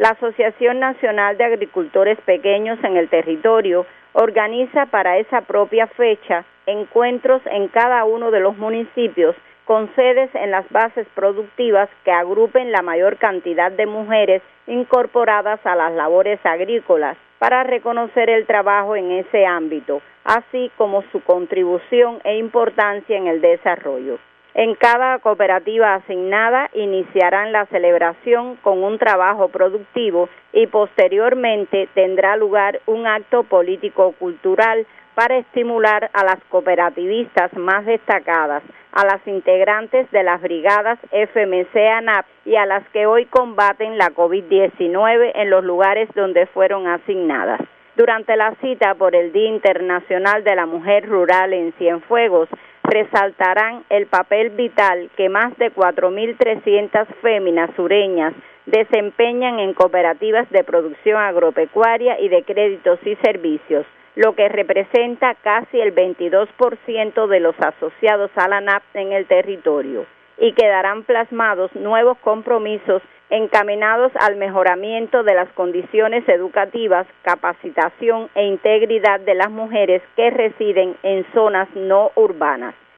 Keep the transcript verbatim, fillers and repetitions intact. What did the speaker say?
La Asociación Nacional de Agricultores Pequeños en el territorio organiza para esa propia fecha encuentros en cada uno de los municipios con sedes en las bases productivas que agrupen la mayor cantidad de mujeres incorporadas a las labores agrícolas para reconocer el trabajo en ese ámbito, así como su contribución e importancia en el desarrollo. En cada cooperativa asignada iniciarán la celebración con un trabajo productivo y posteriormente tendrá lugar un acto político-cultural para estimular a las cooperativistas más destacadas, a las integrantes de las brigadas F M C ANAP y a las que hoy combaten la COVID diecinueve en los lugares donde fueron asignadas. Durante la cita por el Día Internacional de la Mujer Rural en Cienfuegos, resaltarán el papel vital que más de cuatro mil trescientas féminas sureñas desempeñan en cooperativas de producción agropecuaria y de créditos y servicios, lo que representa casi el veintidós por ciento de los asociados a la ANAP en el territorio, y quedarán plasmados nuevos compromisos encaminados al mejoramiento de las condiciones educativas, capacitación e integridad de las mujeres que residen en zonas no urbanas.